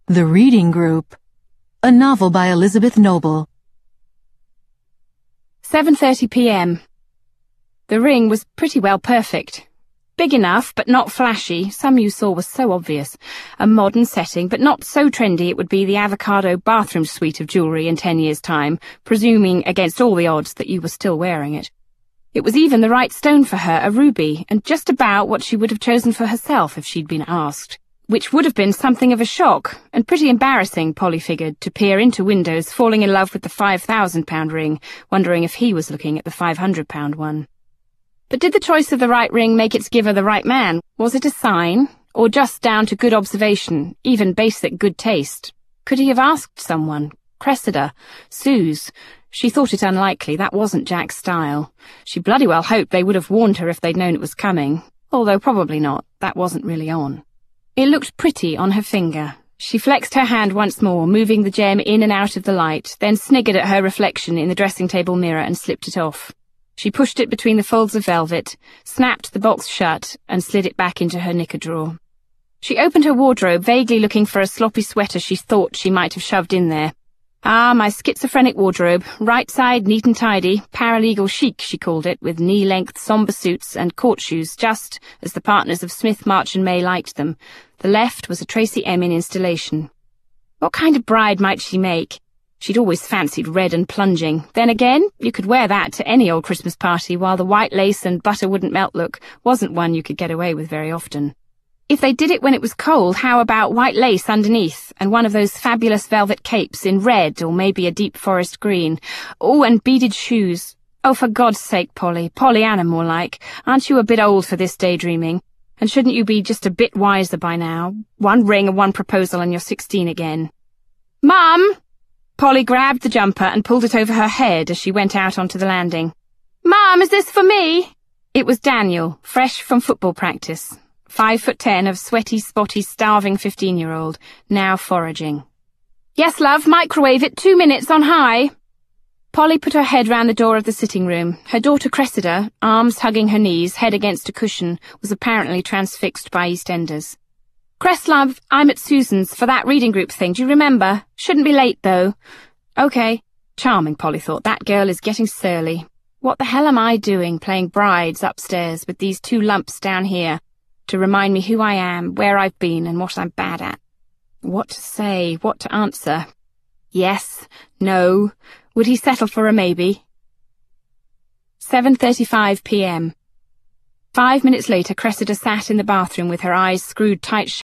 The Reading Group, a novel by Elizabeth Noble. 7:30 p.m. The ring was pretty well perfect. Big enough, but not flashy. Some you saw was so obvious. A modern setting, but not so trendy it would be the avocado bathroom suite of jewellery in 10 years' time, presuming against all the odds that you were still wearing it. It was even the right stone for her, a ruby, and just about what she would have chosen for herself if she'd been asked. Which would have been something of a shock, and pretty embarrassing, Polly figured, to peer into windows, falling in love with the £5,000 ring, wondering if he was looking at the £500 one. But did the choice of the right ring make its giver the right man? Was it a sign, or just down to good observation, even basic good taste? Could he have asked someone? Cressida? Suze? She thought it unlikely, that wasn't Jack's style. She bloody well hoped they would have warned her if they'd known it was coming, although probably not, that wasn't really on. It looked pretty on her finger. She flexed her hand once more, moving the gem in and out of the light, then sniggered at her reflection in the dressing-table mirror and slipped it off. She pushed it between the folds of velvet, snapped the box shut, and slid it back into her knicker drawer. She opened her wardrobe, vaguely looking for a sloppy sweater she thought she might have shoved in there. Ah, my schizophrenic wardrobe, right side neat and tidy, paralegal chic, she called it, with knee-length sombre suits and court shoes, just as the partners of Smith, March and May liked them. The left was a Tracy Emin installation. What kind of bride might she make? She'd always fancied red and plunging. Then again, you could wear that to any old Christmas party, while the white lace and butter wouldn't melt look wasn't one you could get away with very often. If they did it when it was cold, how about white lace underneath, and one of those fabulous velvet capes in red or maybe a deep forest green? Oh, and beaded shoes. Oh, for God's sake, Polly, Pollyanna more like, aren't you a bit old for this daydreaming? And shouldn't you be just a bit wiser by now? One ring and one proposal and you're 16 again. Mum! Polly grabbed the jumper and pulled it over her head as she went out onto the landing. Mum, is this for me? It was Daniel, fresh from football practice. 5'10" of sweaty, spotty, starving 15-year-old, now foraging. Yes, love, microwave it 2 minutes on high. Polly put her head round the door of the sitting room. Her daughter Cressida, arms hugging her knees, head against a cushion, was apparently transfixed by EastEnders. Cress, love, I'm at Susan's for that reading group thing, do you remember? Shouldn't be late, though. OK. Charming, Polly thought. That girl is getting surly. What the hell am I doing, playing brides upstairs with these two lumps down here, to remind me who I am, where I've been, and what I'm bad at? What to say, what to answer? Yes, no. Would he settle for a maybe? 7:35 p.m. 5 minutes later, Cressida sat in the bathroom with her eyes screwed tight shut.